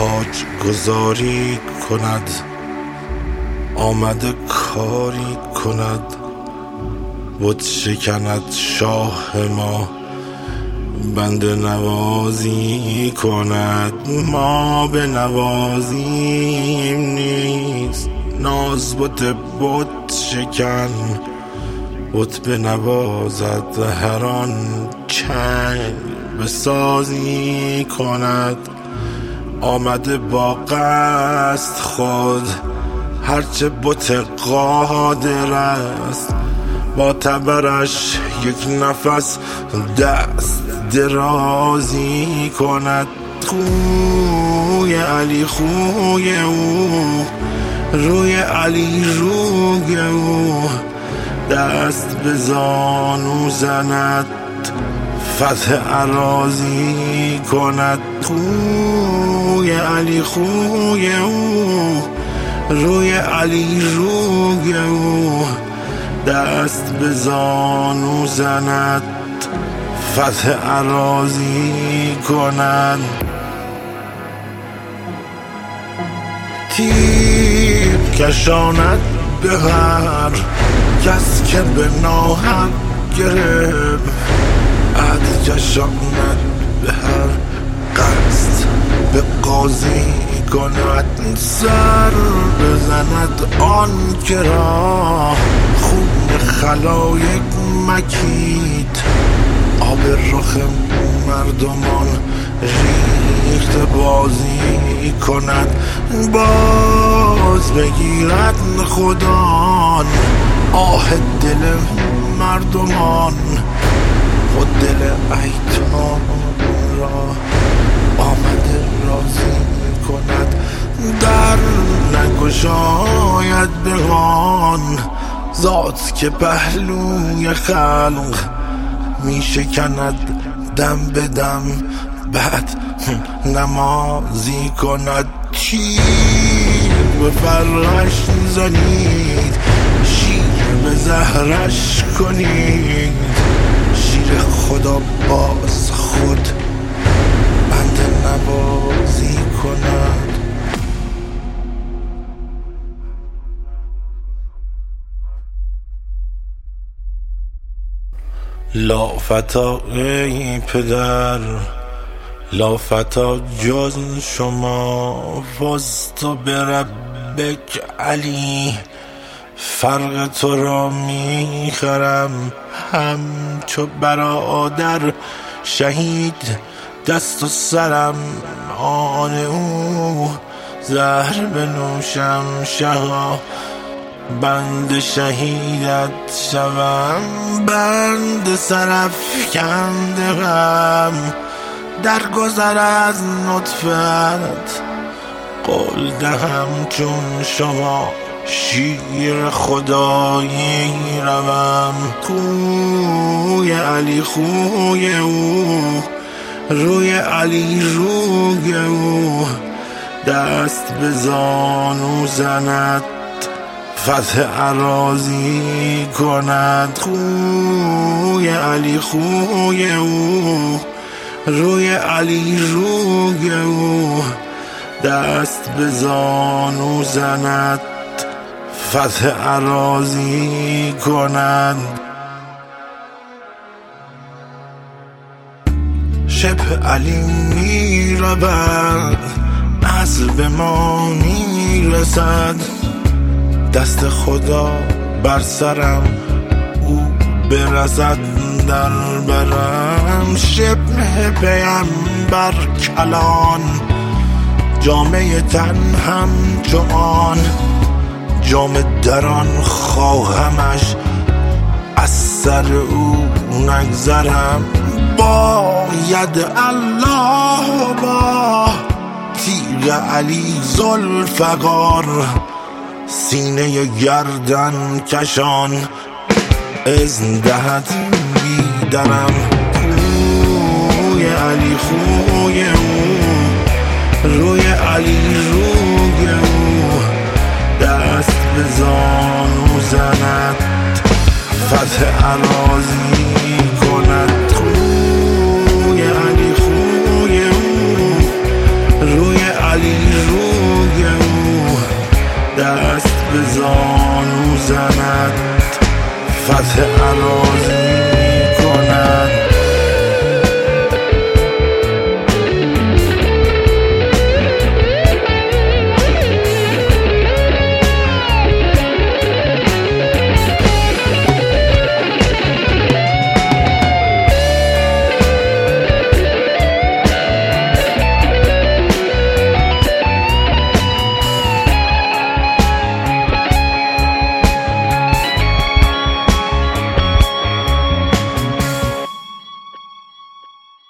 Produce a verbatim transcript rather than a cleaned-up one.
تاج گذاری کند، آمده کاری کند، بت شکند شاه ما، بنده نوازی کند. ما به نوازیم نیست، ناز بت بت شکن، بت به نوازد هر آن چنگ به سازی کند. آمده با قصد خود، هرچه بت قادر است، با تبرش یک نفس دست درازی کند. خوی علی خوی او، روی علی روی او، دست به زانو زند، فتح اراضی کند. خوی علی خوی او، روی علی روی او، دست به زانو زند، فتح اراضی کند. تیر کشاند به هر کس که به ناحق گرفت، عهد کشاند به هر قصد به قاضی کند. سر بزند آن که را خون خلایق مکید، آب رخ مردمان ریخت بازی کند. باز بگیرد خدان آه دل مردمان، خود دل ایتام را آمده راضی کند. در نگشاید بهان ذات که پهلوی خلق می شکند دم به دم، بعد نمازی کند. تیر به فرش زنید، شیر به زهرش کنید، شیر خدا باز خود بنده نوازی کند. لا فتا ای پدر، لا فتا جز شما، فزت بربک علی، فرق تو را میخرم همچو برادر شهید. دست و سرم آن او، زهر بنوشم شها، بند شهیدت شوم، بند سرافکنده غم. در گذر از نطفت قول دهم چون شما، شیر خدایی روم. خوی علی خوی او، روی علی روی او، دست به زانو زند، فتح اراضی کند. خوی علی خوی او، روی علی روی او، دست به زانو زند، فتح اراضی کند. شبه علی می رود، اصل به ما می رسد، دست خدا بر سرم او برسد در برم. شبه پیمبر کلان، جامعه تن همچو آن، جام دران خواهمش از سر او نگذرم. باید الله با تیغ علی ذوالفقار، سینه گردن کشان اذن دهد بیدرم. خوی علی خوی او، روی علی روی او، دست به زانو زند، فتح اراضی کند. خوی علی خوی او، روی علی دست به زانو زند فتح اراضی